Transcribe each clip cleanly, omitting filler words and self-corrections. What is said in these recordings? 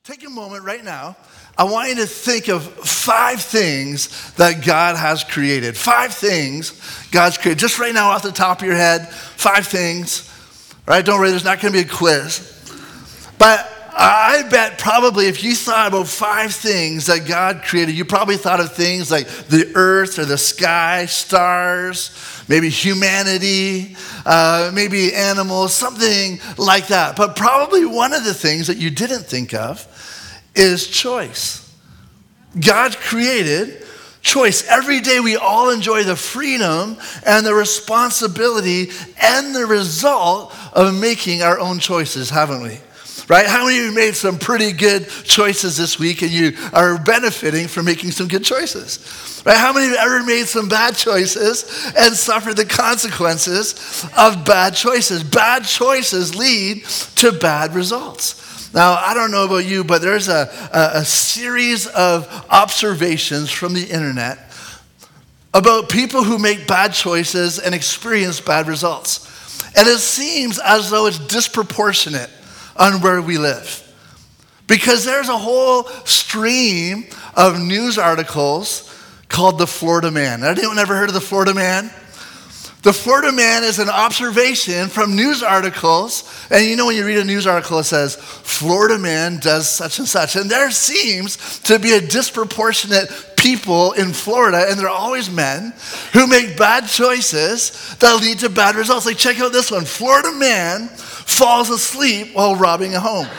take a moment right now. I want you to think of 5 things that God has created. 5 things God's created. Just right now off the top of your head, 5 things. All right, don't worry, there's not going to be a quiz. But I bet probably if you thought about 5 things that God created, you probably thought of things like the earth or the sky, stars, maybe humanity, maybe animals, something like that. But probably one of the things that you didn't think of is choice. God created choice. Every day we all enjoy the freedom and the responsibility and the result of making our own choices, haven't we? Right? How many of you made some pretty good choices this week and you are benefiting from making some good choices? Right? How many of you ever made some bad choices and suffered the consequences of bad choices? Bad choices lead to bad results. Now, I don't know about you, but there's a series of observations from the internet about people who make bad choices and experience bad results. And it seems as though it's disproportionate on where we live. Because there's a whole stream of news articles called the Florida Man. Anyone ever heard of the Florida Man? The Florida Man is an observation from news articles. And you know when you read a news article, it says, Florida man does such and such. And there seems to be a disproportionate people in Florida, and they're always men, who make bad choices that lead to bad results. Like, check out this one. Florida man falls asleep while robbing a home.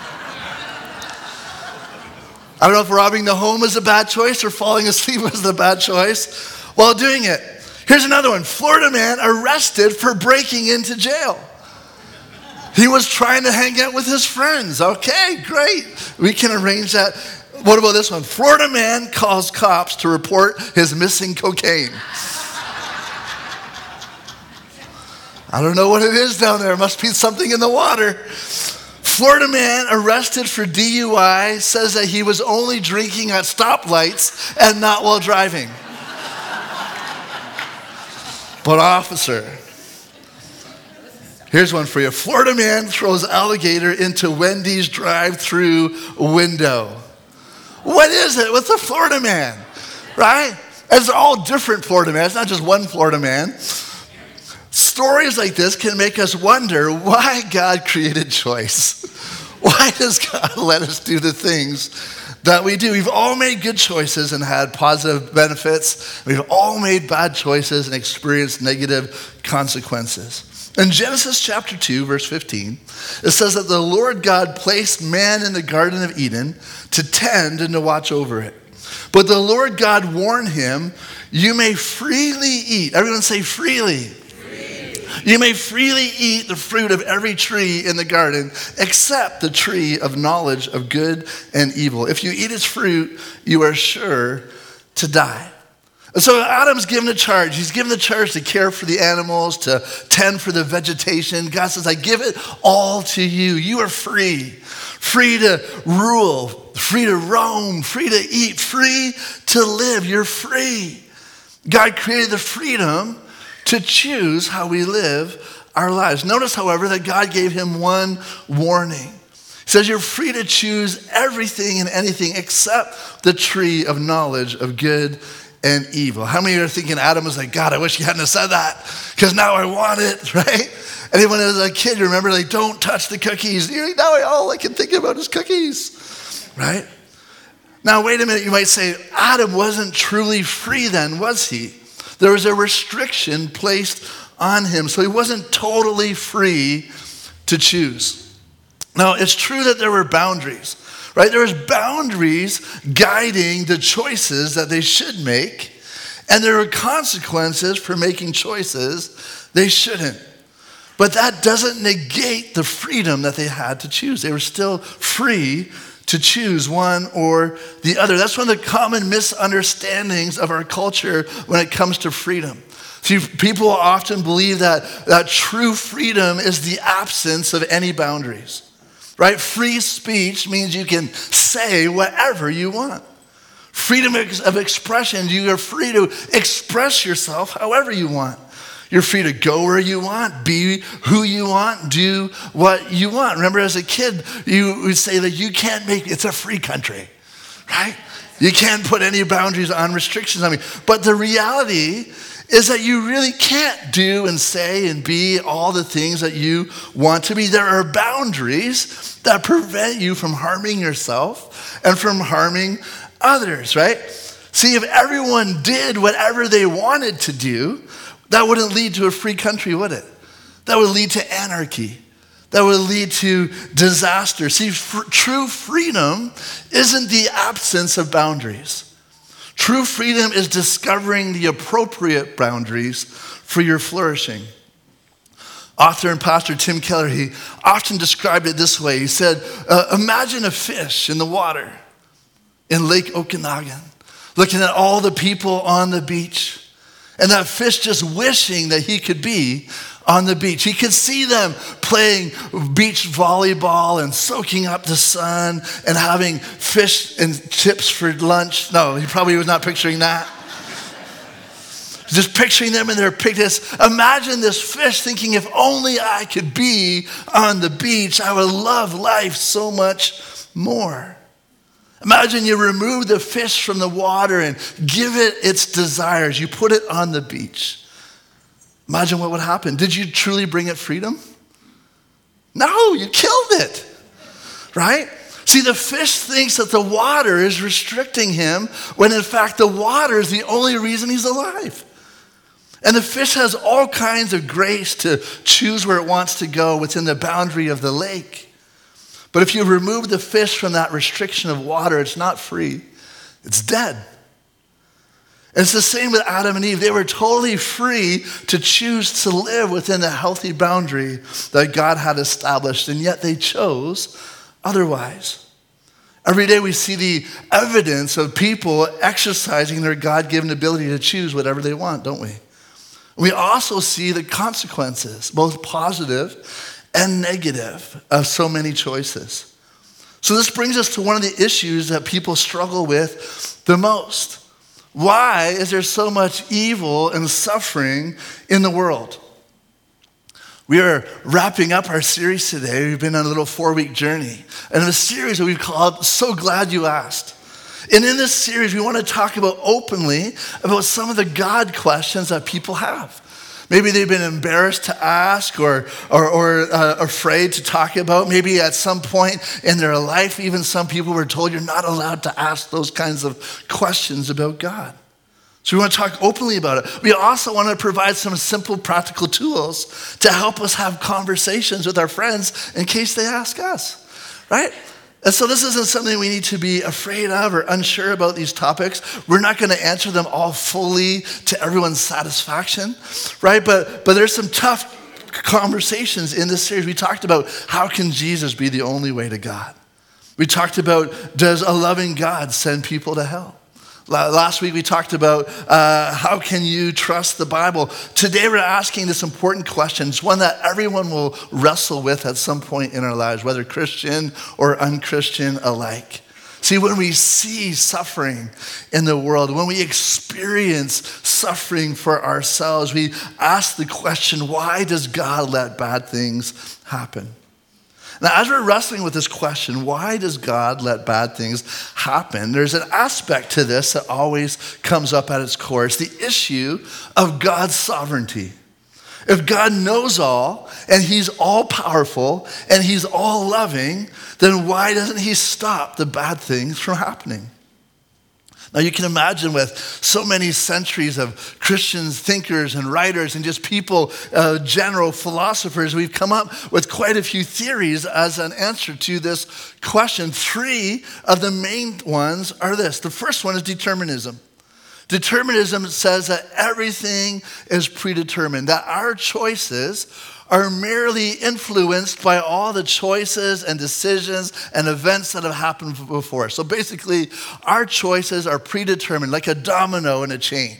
I don't know if robbing the home is a bad choice or falling asleep was the bad choice while doing it. Here's another one. Florida man arrested for breaking into jail. He was trying to hang out with his friends. Okay, great. We can arrange that. What about this one? Florida man calls cops to report his missing cocaine. I don't know what it is down there. It must be something in the water. Florida man arrested for DUI says that he was only drinking at stoplights and not while driving. But officer, here's one for you. Florida man throws alligator into Wendy's drive-through window. What is it with the Florida man, right? It's all different Florida man. It's not just one Florida man. Stories like this can make us wonder why God created choice. Why does God let us do the things that we do? We've all made good choices and had positive benefits. We've all made bad choices and experienced negative consequences. In Genesis chapter 2, verse 15, it says that the Lord God placed man in the Garden of Eden to tend and to watch over it. But the Lord God warned him, you may freely eat. Everyone say freely. You may freely eat the fruit of every tree in the garden, except the tree of knowledge of good and evil. If you eat its fruit, you are sure to die. And so Adam's given a charge. He's given the charge to care for the animals, to tend for the vegetation. God says, I give it all to you. You are free. Free to rule, free to roam, free to eat, free to live. You're free. God created the freedom to choose how we live our lives. Notice, however, that God gave him one warning. He says you're free to choose everything and anything except the tree of knowledge of good and evil. How many of you are thinking Adam was like, God, I wish you hadn't have said that because now I want it, right? Anyone as a kid, you remember, like, don't touch the cookies. Now all I can think about is cookies, right? Now, wait a minute. You might say, Adam wasn't truly free then, was he? There was a restriction placed on him, so he wasn't totally free to choose. Now, it's true that there were boundaries, right? There was boundaries guiding the choices that they should make, and there were consequences for making choices they shouldn't. But that doesn't negate the freedom that they had to choose. They were still free to choose one or the other. That's one of the common misunderstandings of our culture when it comes to freedom. See, people often believe that true freedom is the absence of any boundaries, right? Free speech means you can say whatever you want. Freedom of expression, you are free to express yourself however you want. You're free to go where you want, be who you want, do what you want. Remember, as a kid, you would say that you can't it's a free country, right? You can't put any boundaries on restrictions on me. But the reality is that you really can't do and say and be all the things that you want to be. There are boundaries that prevent you from harming yourself and from harming others, right? See, if everyone did whatever they wanted to do, that wouldn't lead to a free country, would it? That would lead to anarchy. That would lead to disaster. See, true freedom isn't the absence of boundaries. True freedom is discovering the appropriate boundaries for your flourishing. Author and pastor Tim Keller, he often described it this way. He said, imagine a fish in the water in Lake Okanagan, looking at all the people on the beach, and that fish just wishing that he could be on the beach. He could see them playing beach volleyball and soaking up the sun and having fish and chips for lunch. No, he probably was not picturing that. Just picturing them in their picnics. Imagine this fish thinking, if only I could be on the beach, I would love life so much more. Imagine you remove the fish from the water and give it its desires. You put it on the beach. Imagine what would happen. Did you truly bring it freedom? No, you killed it, right? See, the fish thinks that the water is restricting him when in fact the water is the only reason he's alive. And the fish has all kinds of grace to choose where it wants to go within the boundary of the lake. But if you remove the fish from that restriction of water, it's not free, it's dead. And it's the same with Adam and Eve. They were totally free to choose to live within the healthy boundary that God had established, and yet they chose otherwise. Every day we see the evidence of people exercising their God-given ability to choose whatever they want, don't we? We also see the consequences, both positive and negative, of so many choices. So this brings us to one of the issues that people struggle with the most. Why is there so much evil and suffering in the world? We are wrapping up our series today. We've been on a little 4-week journey. And in a series that we've called So Glad You Asked. And in this series, we want to talk openly about some of the God questions that people have. Maybe they've been embarrassed to ask or afraid to talk about. Maybe at some point in their life, even some people were told you're not allowed to ask those kinds of questions about God. So we want to talk openly about it. We also want to provide some simple practical tools to help us have conversations with our friends in case they ask us, right? And so this isn't something we need to be afraid of or unsure about these topics. We're not going to answer them all fully to everyone's satisfaction, right? But there's some tough conversations in this series. We talked about how can Jesus be the only way to God? We talked about, does a loving God send people to hell? Last week we talked about how can you trust the Bible. Today we're asking this important question. It's one that everyone will wrestle with at some point in our lives, whether Christian or unchristian alike. See, when we see suffering in the world, when we experience suffering for ourselves, we ask the question, why does God let bad things happen? Now, as we're wrestling with this question, why does God let bad things happen? There's an aspect to this that always comes up at its core. It's the issue of God's sovereignty. If God knows all, and he's all powerful, and he's all loving, then why doesn't he stop the bad things from happening? Now you can imagine with so many centuries of Christians, thinkers and writers and just people, general philosophers, we've come up with quite a few theories as an answer to this question. 3 of the main ones are this. The first one is determinism. Determinism says that everything is predetermined, that our choices are merely influenced by all the choices and decisions and events that have happened before. So basically, our choices are predetermined, like a domino in a chain.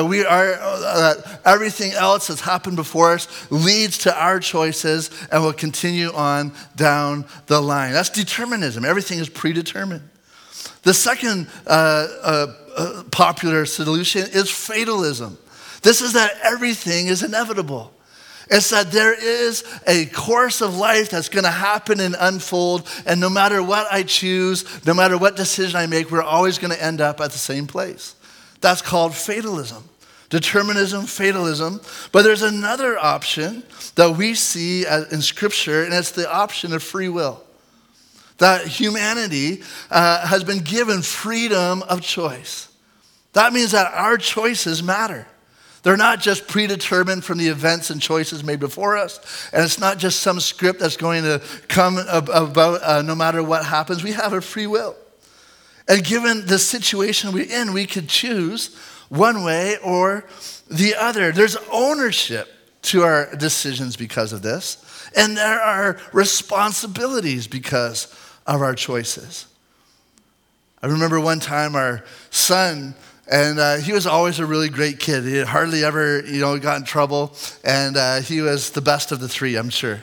That everything else that's happened before us leads to our choices and will continue on down the line. That's determinism. Everything is predetermined. The second popular solution is fatalism. This is that everything is inevitable. It's that there is a course of life that's going to happen and unfold, and no matter what I choose, no matter what decision I make, we're always going to end up at the same place. That's called fatalism. Determinism, fatalism. But there's another option that we see in Scripture, and it's the option of free will. That humanity has been given freedom of choice. That means that our choices matter. They're not just predetermined from the events and choices made before us. And it's not just some script that's going to come about no matter what happens. We have a free will. And given the situation we're in, we could choose one way or the other. There's ownership to our decisions because of this. And there are responsibilities because of our choices. I remember one time our son, and he was always a really great kid. He hardly ever, got in trouble. And he was the best of the three, I'm sure.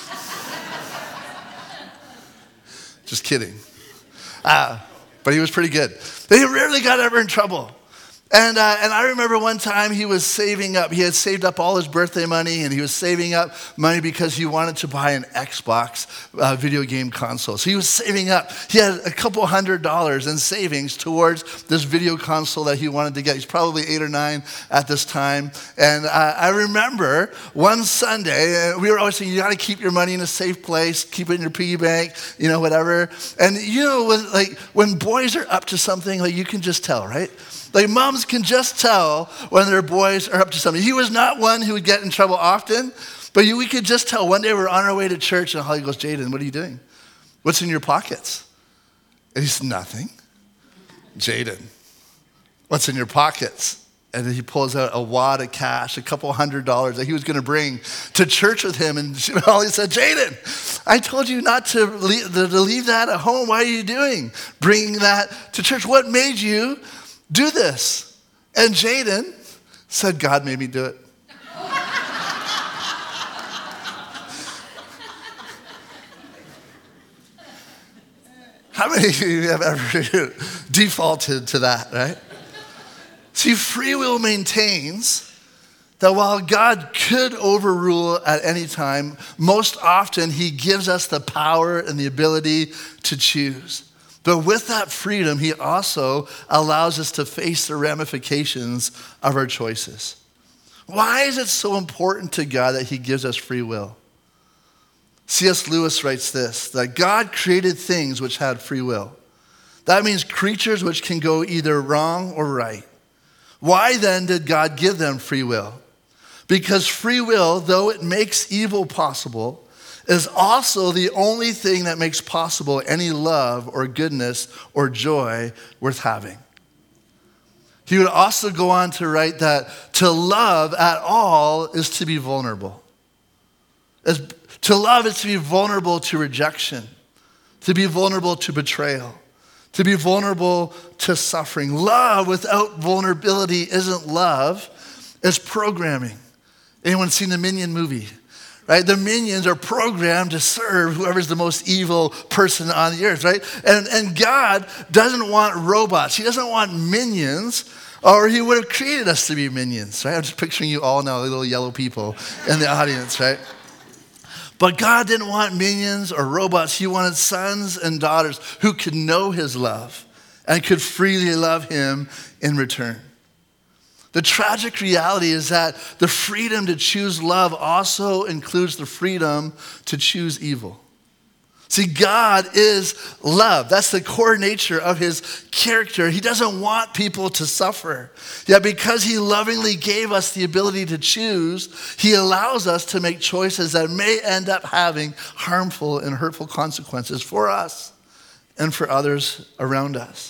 Just kidding. But he was pretty good. But he rarely got ever in trouble. And I remember one time he was saving up. He had saved up all his birthday money, and he was saving up money because he wanted to buy an Xbox video game console. So he was saving up. He had a couple $100 in savings towards this video console that he wanted to get. He's probably 8 or 9 at this time. And I remember one Sunday, we were always saying, you got to keep your money in a safe place, keep it in your piggy bank, whatever. And when boys are up to something, you can just tell, right? Moms can just tell when their boys are up to something. He was not one who would get in trouble often, but we could just tell. One day we're on our way to church, and Holly goes, Jaden, what are you doing? What's in your pockets? And he said, nothing. Jaden, what's in your pockets? And then he pulls out a wad of cash, a couple $100 that he was going to bring to church with him. And Holly said, Jaden, I told you not to leave that at home. Why are you bringing that to church? What made you do this? And Jaden said, God made me do it. How many of you have ever defaulted to that, right? See, free will maintains that while God could overrule at any time, most often he gives us the power and the ability to choose. But with that freedom, he also allows us to face the ramifications of our choices. Why is it so important to God that he gives us free will? C.S. Lewis writes this, that God created things which had free will. That means creatures which can go either wrong or right. Why then did God give them free will? Because free will, though it makes evil possible, is also the only thing that makes possible any love or goodness or joy worth having. He would also go on to write that to love at all is to be vulnerable. To love is to be vulnerable to rejection, to be vulnerable to betrayal, to be vulnerable to suffering. Love without vulnerability isn't love, it's programming. Anyone seen the Minion movie? Right? The minions are programmed to serve whoever's the most evil person on the earth, right? And God doesn't want robots. He doesn't want minions, or he would have created us to be minions, right? I'm just picturing you all now, little yellow people in the audience, right? But God didn't want minions or robots. He wanted sons and daughters who could know his love and could freely love him in return. The tragic reality is that the freedom to choose love also includes the freedom to choose evil. See, God is love. That's the core nature of his character. He doesn't want people to suffer. Yet because he lovingly gave us the ability to choose, he allows us to make choices that may end up having harmful and hurtful consequences for us and for others around us.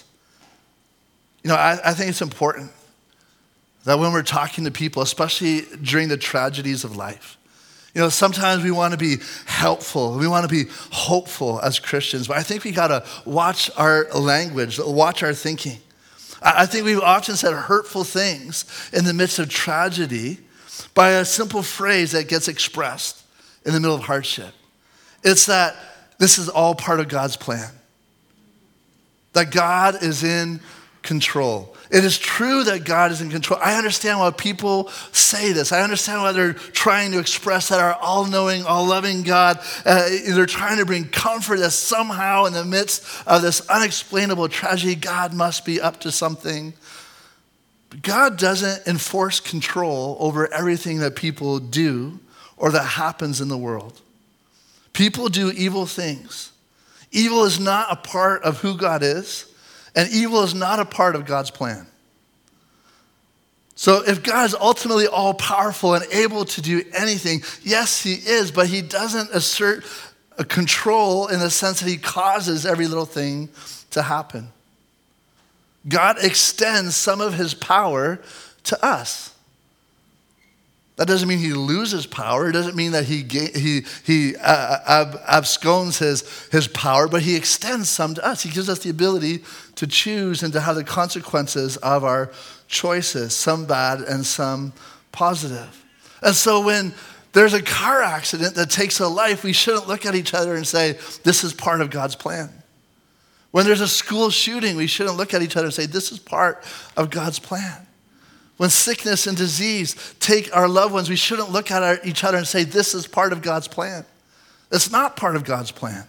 I think it's important that when we're talking to people, especially during the tragedies of life, sometimes we want to be helpful. We want to be hopeful as Christians. But I think we got to watch our language, watch our thinking. I think we've often said hurtful things in the midst of tragedy by a simple phrase that gets expressed in the middle of hardship. It's that this is all part of God's plan. That God is in control. It is true that God is in control. I understand why people say this. I understand why they're trying to express that our all-knowing, all-loving God, they're trying to bring comfort that somehow in the midst of this unexplainable tragedy, God must be up to something. But God doesn't enforce control over everything that people do or that happens in the world. People do evil things. Evil is not a part of who God is. And evil is not a part of God's plan. So if God is ultimately all-powerful and able to do anything, yes, he is, but he doesn't assert a control in the sense that he causes every little thing to happen. God extends some of his power to us. That doesn't mean he loses power. It doesn't mean that he absconds his power, but he extends some to us. He gives us the ability to choose and to have the consequences of our choices, some bad and some positive. And so when there's a car accident that takes a life, we shouldn't look at each other and say, this is part of God's plan. When there's a school shooting, we shouldn't look at each other and say, this is part of God's plan. When sickness and disease take our loved ones, we shouldn't look at each other and say, this is part of God's plan. It's not part of God's plan.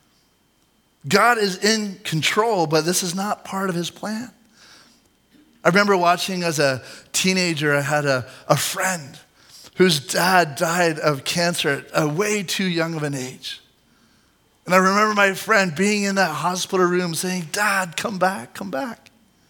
God is in control, but this is not part of his plan. I remember watching as a teenager, I had a friend whose dad died of cancer at way too young of an age. And I remember my friend being in that hospital room saying, Dad, come back, come back.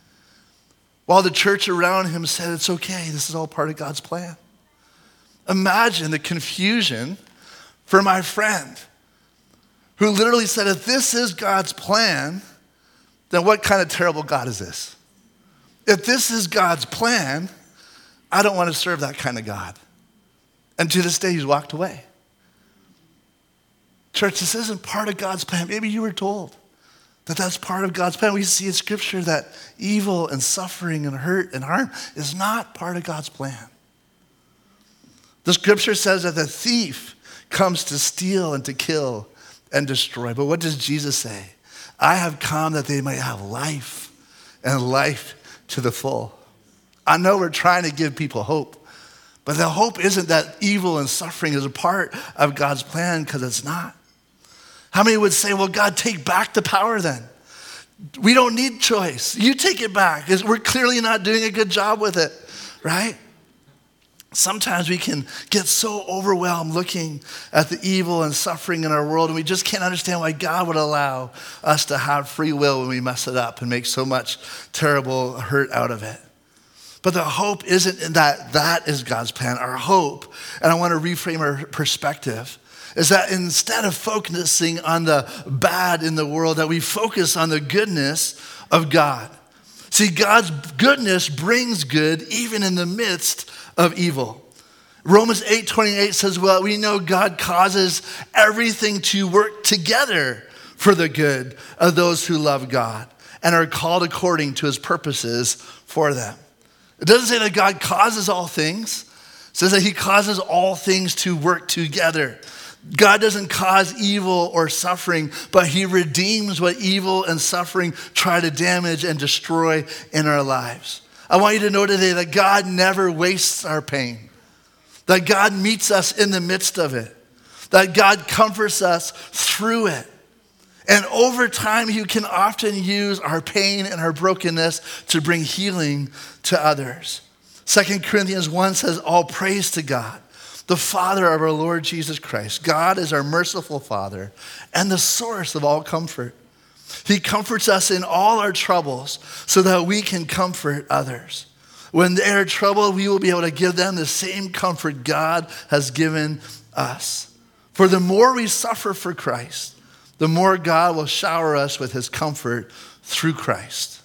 While the church around him said, it's okay, this is all part of God's plan. Imagine the confusion for my friend who literally said, if this is God's plan, then what kind of terrible God is this? If this is God's plan, I don't want to serve that kind of God. And to this day, he's walked away. Church, this isn't part of God's plan. Maybe you were told that that's part of God's plan. We see in Scripture that evil and suffering and hurt and harm is not part of God's plan. The Scripture says that the thief comes to steal and to kill and destroy. But what does Jesus say? I have come that they might have life and life to the full. I know we're trying to give people hope, but the hope isn't that evil and suffering is a part of God's plan, because it's not. How many would say, well, God, take back the power then? We don't need choice. You take it back, because we're clearly not doing a good job with it, right? Sometimes we can get so overwhelmed looking at the evil and suffering in our world, and we just can't understand why God would allow us to have free will when we mess it up and make so much terrible hurt out of it. But the hope isn't in that is God's plan. Our hope, and I want to reframe our perspective, is that instead of focusing on the bad in the world, that we focus on the goodness of God. See, God's goodness brings good even in the midst of evil. Romans 8:28 says, well, we know God causes everything to work together for the good of those who love God and are called according to his purposes for them. It doesn't say that God causes all things. It says that he causes all things to work together. God doesn't cause evil or suffering, but he redeems what evil and suffering try to damage and destroy in our lives. I want you to know today that God never wastes our pain, that God meets us in the midst of it, that God comforts us through it. And over time, he can often use our pain and our brokenness to bring healing to others. 2 Corinthians 1 says, all praise to God, the Father of our Lord Jesus Christ. God is our merciful Father and the source of all comfort. He comforts us in all our troubles so that we can comfort others. When they are troubled, we will be able to give them the same comfort God has given us. For the more we suffer for Christ, the more God will shower us with his comfort through Christ.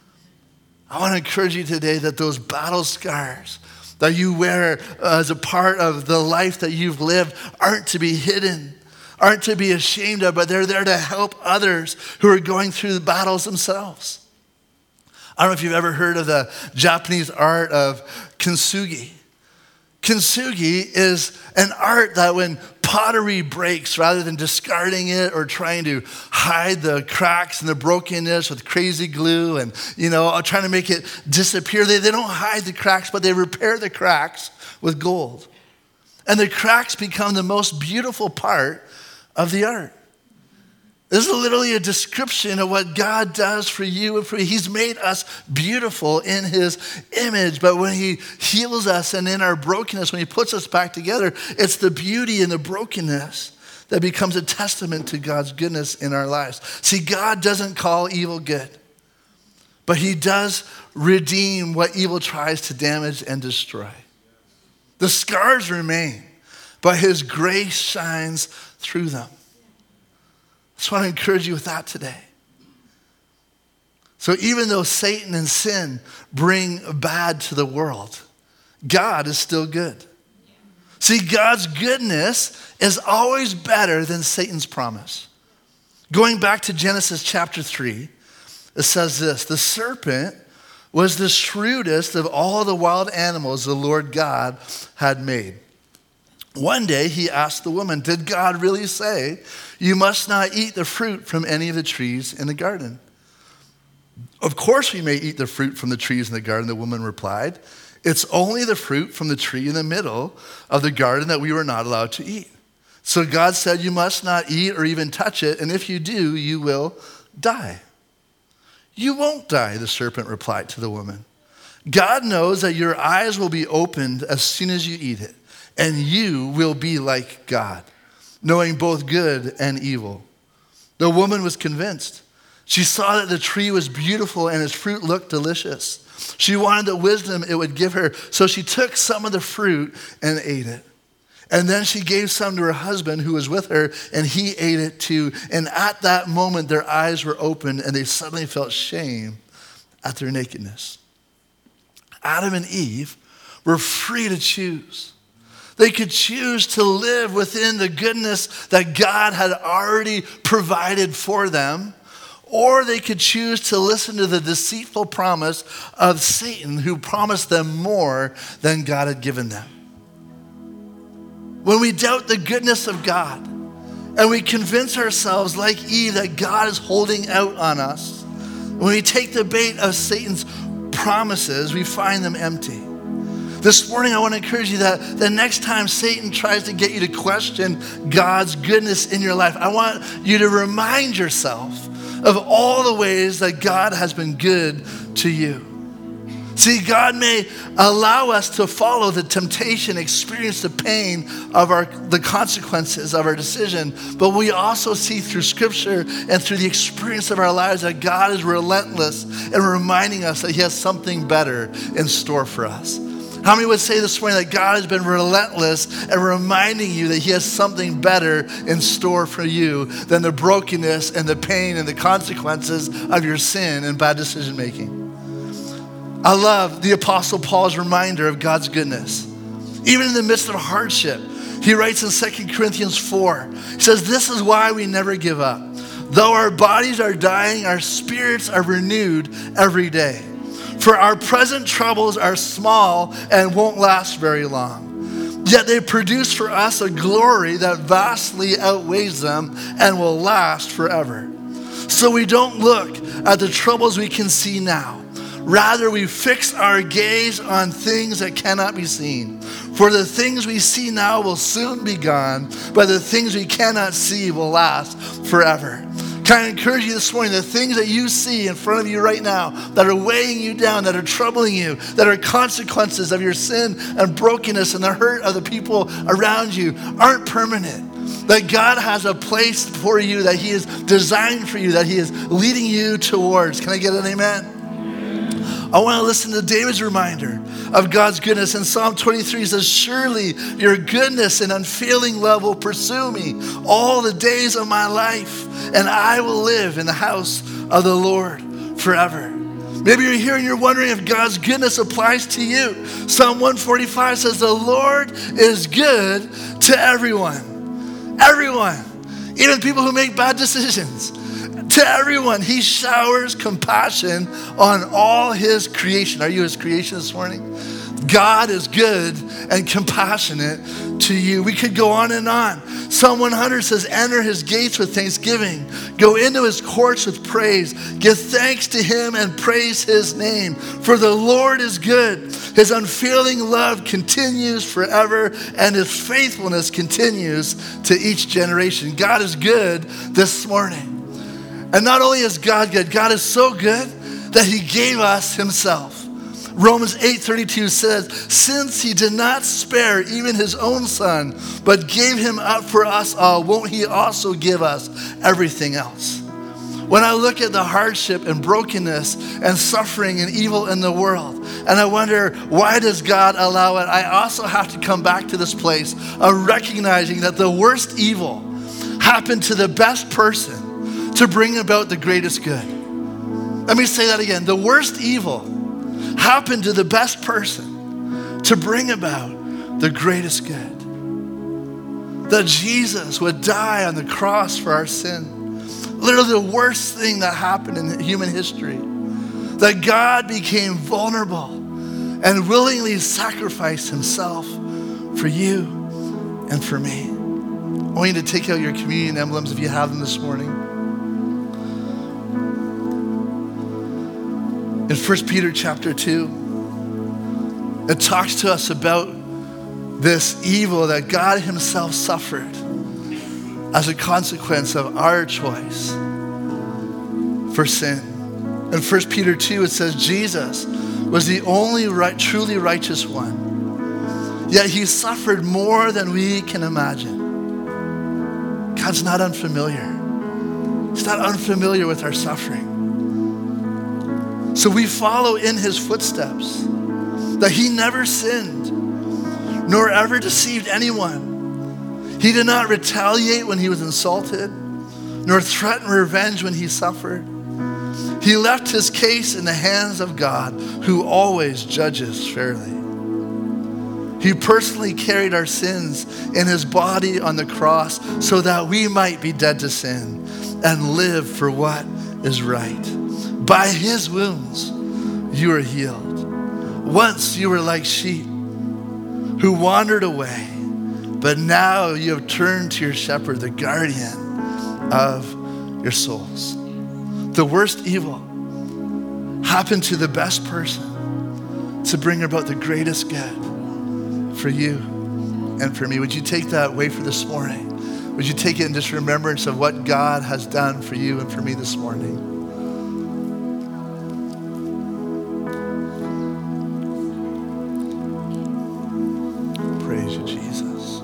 I want to encourage you today that those battle scars that you wear as a part of the life that you've lived aren't to be hidden, aren't to be ashamed of, but they're there to help others who are going through the battles themselves. I don't know if you've ever heard of the Japanese art of kintsugi. Kintsugi is an art that when pottery breaks, rather than discarding it or trying to hide the cracks and the brokenness with crazy glue and, trying to make it disappear, they don't hide the cracks, but they repair the cracks with gold. And the cracks become the most beautiful part of the art. This is literally a description of what God does for you and for me. He's made us beautiful in his image, but when he heals us and in our brokenness, when he puts us back together, it's the beauty in the brokenness that becomes a testament to God's goodness in our lives. See, God doesn't call evil good, but he does redeem what evil tries to damage and destroy. The scars remain, but his grace shines through them. I just want to encourage you with that today. So even though Satan and sin bring bad to the world, God is still good. See, God's goodness is always better than Satan's promise. Going back to Genesis chapter 3, it says this: the serpent was the shrewdest of all the wild animals the Lord God had made. One day he asked the woman, "Did God really say you must not eat the fruit from any of the trees in the garden?" "Of course we may eat the fruit from the trees in the garden," the woman replied. "It's only the fruit from the tree in the middle of the garden that we were not allowed to eat. So God said you must not eat or even touch it, and if you do, you will die." "You won't die," the serpent replied to the woman. "God knows that your eyes will be opened as soon as you eat it, and you will be like God, knowing both good and evil." The woman was convinced. She saw that the tree was beautiful and its fruit looked delicious. She wanted the wisdom it would give her, so she took some of the fruit and ate it. And then she gave some to her husband who was with her, and he ate it too. And at that moment, their eyes were opened, and they suddenly felt shame at their nakedness. Adam and Eve were free to choose. They could choose to live within the goodness that God had already provided for them, or they could choose to listen to the deceitful promise of Satan, who promised them more than God had given them. When we doubt the goodness of God and we convince ourselves, like Eve, that God is holding out on us, when we take the bait of Satan's promises, we find them empty. This morning, I want to encourage you that the next time Satan tries to get you to question God's goodness in your life, I want you to remind yourself of all the ways that God has been good to you. See, God may allow us to follow the temptation, experience the pain of the consequences of our decision, but we also see through Scripture and through the experience of our lives that God is relentless in reminding us that he has something better in store for us. How many would say this morning that God has been relentless in reminding you that he has something better in store for you than the brokenness and the pain and the consequences of your sin and bad decision making? I love the Apostle Paul's reminder of God's goodness. Even in the midst of hardship, he writes in 2 Corinthians 4, he says, "This is why we never give up. Though our bodies are dying, our spirits are renewed every day. For our present troubles are small and won't last very long. Yet they produce for us a glory that vastly outweighs them and will last forever. So we don't look at the troubles we can see now. Rather, we fix our gaze on things that cannot be seen. For the things we see now will soon be gone, but the things we cannot see will last forever." Can I encourage you this morning, the things that you see in front of you right now that are weighing you down, that are troubling you, that are consequences of your sin and brokenness and the hurt of the people around you, aren't permanent. That God has a place for you, that he is designed for you, that he is leading you towards. Can I get an amen? I want to listen to David's reminder of God's goodness. In Psalm 23, he says, "Surely your goodness and unfailing love will pursue me all the days of my life, and I will live in the house of the Lord forever." Maybe you're here and you're wondering if God's goodness applies to you. Psalm 145 says, "The Lord is good to everyone." Everyone. Even people who make bad decisions. To everyone, he showers compassion on all his creation. Are you his creation this morning? God is good and compassionate to you. We could go on and on. Psalm 100 says, enter his gates with thanksgiving. Go into his courts with praise. Give thanks to him and praise his name. For the Lord is good. His unfailing love continues forever, and his faithfulness continues to each generation. God is good this morning. And not only is God good, God is so good that he gave us himself. Romans 8:32 says, since he did not spare even his own son, but gave him up for us all, won't he also give us everything else? When I look at the hardship and brokenness and suffering and evil in the world, and I wonder, why does God allow it? I also have to come back to this place of recognizing that the worst evil happened to the best person to bring about the greatest good. Let me say that again. The worst evil happened to the best person to bring about the greatest good. That Jesus would die on the cross for our sin. Literally the worst thing that happened in human history. That God became vulnerable and willingly sacrificed himself for you and for me. I want you to take out your communion emblems if you have them this morning. In 1 Peter chapter 2, it talks to us about this evil that God himself suffered as a consequence of our choice for sin. In 1 Peter 2, it says, Jesus was the only truly righteous one, yet he suffered more than we can imagine. God's not unfamiliar. He's not unfamiliar with our suffering. So we follow in his footsteps, that he never sinned, nor ever deceived anyone. He did not retaliate when he was insulted, nor threaten revenge when he suffered. He left his case in the hands of God, who always judges fairly. He personally carried our sins in his body on the cross so that we might be dead to sin and live for what is right. By his wounds, you are healed. Once you were like sheep who wandered away, but now you have turned to your shepherd, the guardian of your souls. The worst evil happened to the best person to bring about the greatest good for you and for me. Would you take that wafer this morning? Would you take it in just remembrance of what God has done for you and for me this morning? Praise you, Jesus.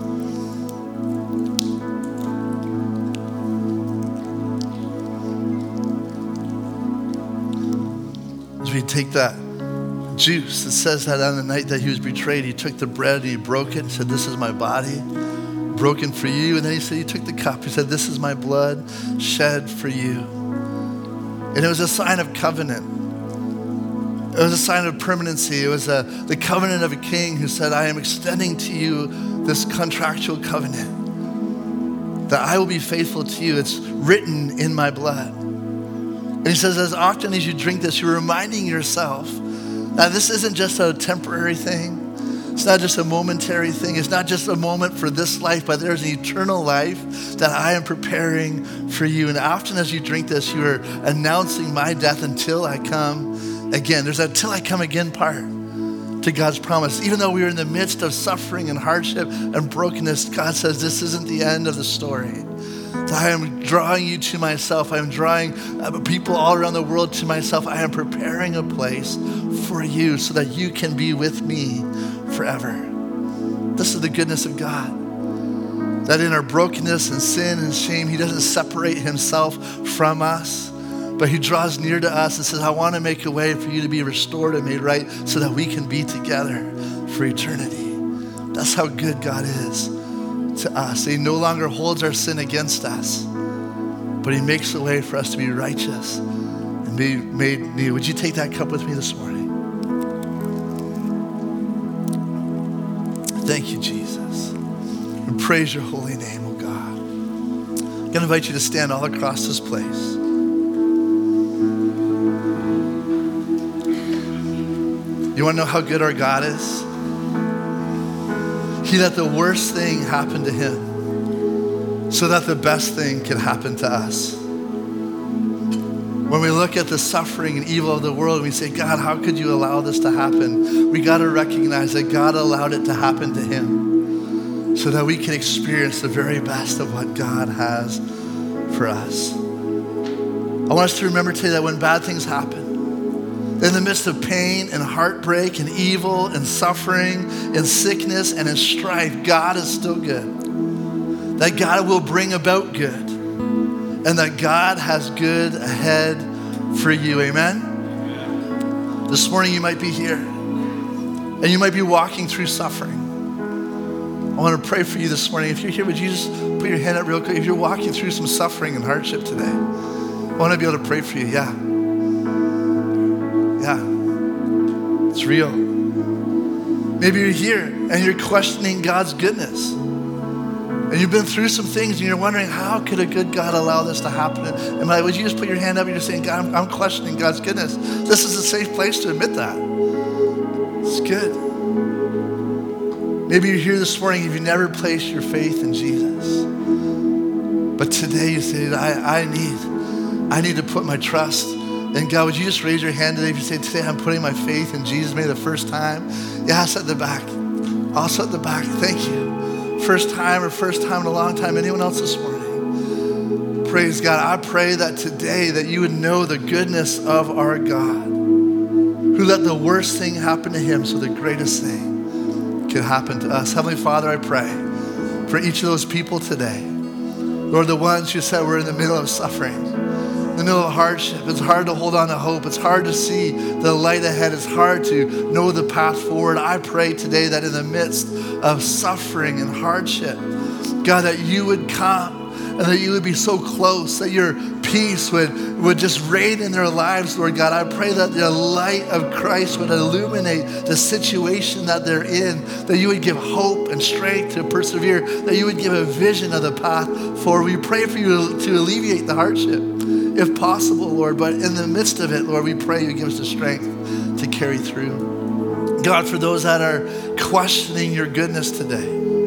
As we take that juice, it says that on the night that he was betrayed, he took the bread and he broke it and said, this is my body broken for you. And then he said, he took the cup. He said, this is my blood shed for you. And it was a sign of covenant. It was a sign of permanency. It was the covenant of a king who said, I am extending to you this contractual covenant that I will be faithful to you. It's written in my blood. And he says, as often as you drink this, you're reminding yourself that this isn't just a temporary thing. It's not just a momentary thing. It's not just a moment for this life, but there's an eternal life that I am preparing for you. And often as you drink this, you are announcing my death until I come again. There's that till I come again part to God's promise. Even though we are in the midst of suffering and hardship and brokenness, God says this isn't the end of the story. That I am drawing you to myself. I am drawing people all around the world to myself. I am preparing a place for you so that you can be with me forever. This is the goodness of God. That in our brokenness and sin and shame, he doesn't separate himself from us, but he draws near to us and says, I want to make a way for you to be restored and made right so that we can be together for eternity. That's how good God is to us. He no longer holds our sin against us, but he makes a way for us to be righteous and be made new. Would you take that cup with me this morning? Thank you, Jesus. And praise your holy name, oh God. I'm going to invite you to stand all across this place. You You want to know how good our God is? He let the worst thing happen to him so that the best thing can happen to us. When we look at the suffering and evil of the world, and we say, God, how could you allow this to happen? We got to recognize that God allowed it to happen to him so that we can experience the very best of what God has for us. I want us to remember today that when bad things happen, in the midst of pain and heartbreak and evil and suffering and sickness and in strife, God is still good. That God will bring about good. And that God has good ahead for you. Amen? This morning you might be here. And you might be walking through suffering. I want to pray for you this morning. If you're here, would you just put your hand up real quick? If you're walking through some suffering and hardship today, I want to be able to pray for you. Yeah. It's real. Maybe you're here and you're questioning God's goodness. And you've been through some things and you're wondering, how could a good God allow this to happen? And would you just put your hand up and you're saying, God, I'm questioning God's goodness. This is a safe place to admit that. It's good. Maybe you're here this morning and you've never placed your faith in Jesus. But today you say, I need to put my trust in God. Would you just raise your hand today if you say, today I'm putting my faith in Jesus, maybe the first time? Yes, at the back. Also at the back, thank you. First time in a long time. Anyone else this morning? Praise God. I pray that today that you would know the goodness of our God, who let the worst thing happen to him so the greatest thing could happen to us. Heavenly Father, I pray for each of those people today. Lord, the ones who said we're in the middle of suffering, in the middle of hardship. It's hard to hold on to hope. It's hard to see the light ahead. It's hard to know the path forward. I pray today that in the midst of suffering and hardship, God, that you would come and that you would be so close, that your peace would just reign in their lives, Lord God. I pray that the light of Christ would illuminate the situation that they're in, that you would give hope and strength to persevere, that you would give a vision of the path forward. We pray for you to alleviate the hardship, if possible, Lord, but in the midst of it, Lord, we pray you give us the strength to carry through. God, for those that are questioning your goodness today,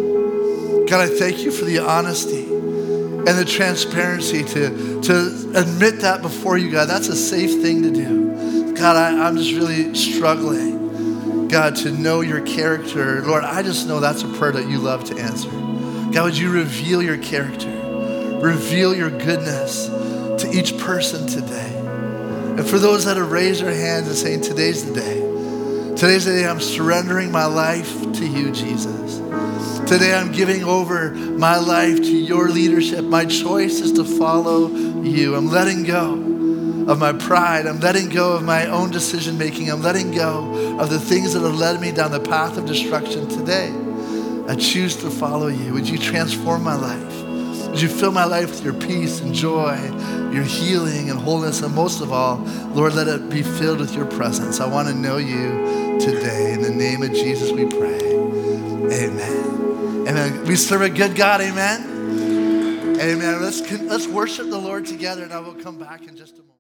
God, I thank you for the honesty and the transparency to admit that before you, God. That's a safe thing to do. God, I'm just really struggling, God, to know your character. Lord, I just know that's a prayer that you love to answer. God, would you reveal your character, reveal your goodness to each person today. And for those that have raised their hands and saying, today's the day. Today's the day I'm surrendering my life to you, Jesus. Today I'm giving over my life to your leadership. My choice is to follow you. I'm letting go of my pride. I'm letting go of my own decision making. I'm letting go of the things that have led me down the path of destruction today. I choose to follow you. Would you transform my life? Would you fill my life with your peace and joy, your healing and wholeness, and most of all, Lord, let it be filled with your presence. I want to know you today. In the name of Jesus we pray. Amen. Amen. We serve a good God. Amen. Amen. Let's worship the Lord together, and I will come back in just a moment.